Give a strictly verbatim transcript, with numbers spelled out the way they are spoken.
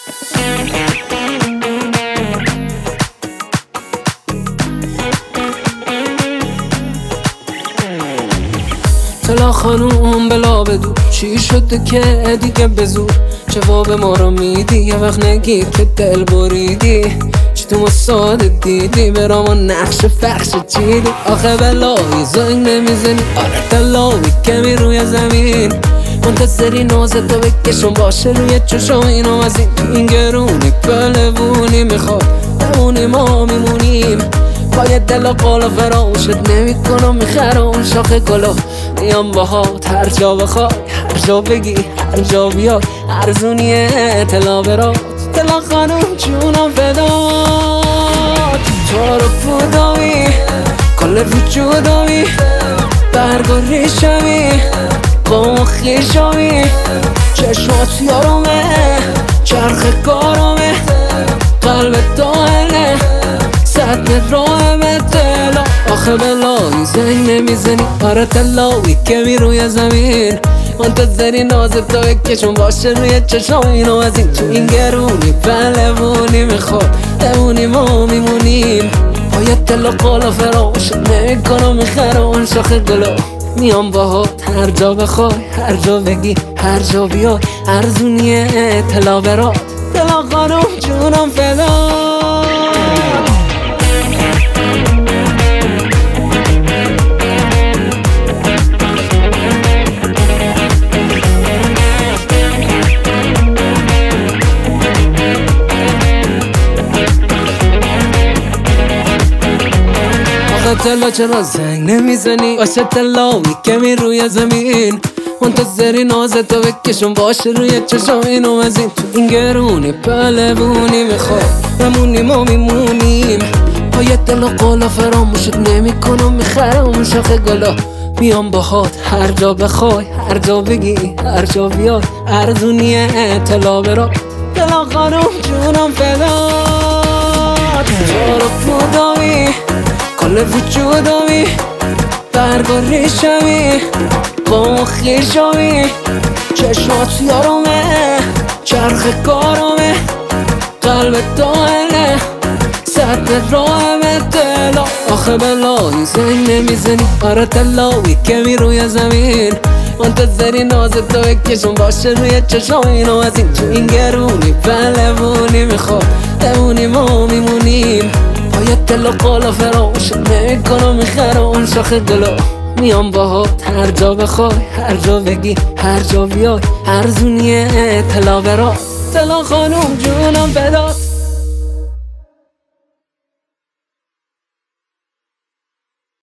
طلا خانوم بلا بدو چی شده که دیگه بزور جواب ما رو میدی یه وقت نگیر که دل بریدی چی تو مساعده دیدی برام نقش فخش چیدی آخه بلایی زنگ نمیزنی آره تلاوی کمی روی زمین منتظری نازه تو بکشم باشه روی چشم اینو از این این گرونی پلوونی میخواد بمونی ما میمونیم باید دل و قول فراموشت نمی کنم میخرم اون شاخه گلا میام باهات هر جا بخوای هر جا بگی هر جا بیای ارزونیه اطلاع برات طلا خانوم جونم فدات تو رو پودامی کل وجودامی برگ و ریشمی قوم و خیشامی چشمات یارومه چرخ کارمه قلب دائله سطح راهمه تلا آخه بلایی زنگ نمیزنی آره تلاوی کمی روی زمین منتظری نازه تا بکشم باشه روی چشم اینو از این تو این گرونی پلوونی میخواد بمونی ما میمونیم باید دل و قول فراموشت نمیکنم میخرم اون شاخه گلا میام باهات هر جا بخوای هر جا بگی هر جا بیای ارزونیه اطلاع برات طلا خانوم جونم فدات طلا چرا زنگ نمیزنی واسه تلاوی کمی روی زمین منتظری نازه تو بکشم باشه روی چشم اینو از این تو این گرونی پلوونی میخواد بمونی ما میمونیم باید دل و قولا فراموشت نمی کنم میخرم اون شاخه گلا میام باهات هر جا بخوای هر جا بگی هر جا بیای ارزونیه اطلاع برات طلا خانوم جونم فدات تو رو پودامی کل وجودامی برگ و ریشمی قوم و خیشامی چشمات یارومه چرخ کارمه قلب دائله سطح راهمه طلا آخه بلایی زنگ نمیزنی آره تلاوی کمی روی زمین منتظری نازه تو بکشم باشه روی چشم اینو از این تو این گرونی پلوونی میخواد بمونی ما میمونیم باید دل و قولا فراموشت نمیکنم میخرم اون شاخه گلا میام باهات هر جا بخوای هر جا بگی هر جا بیای ارزونیه اطلاع برات طلا خانوم جونم فدات